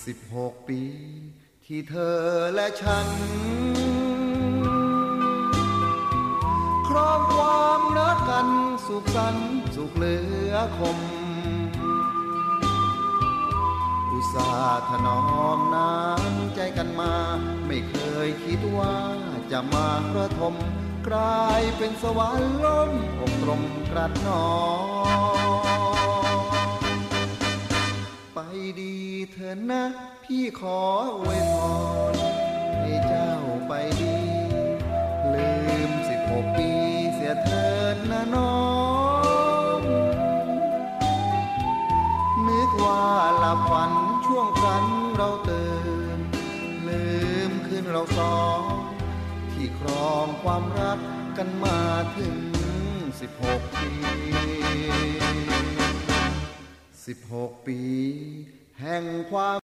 16 ปีที่เธอและฉันครองความรักกันสุขสันต์สุขเหลือคมอุตส่าห์ถนอมน้ำใจกันมาไม่เคยคิดว่าจะมากระทมกลายเป็นสวรรค์ล้มอกตรมกรัดหนอไปดีเธอนะพี่ขออวยพรให้เจ้าไปดีลืม16 ปีเสียเถิดนะน้องนึกว่าหลับฝันช่วงฝันเราตื่นลืมคืนเราสองที่ครองความรักกันมาถึง16 ปี16 ปีแห่งความ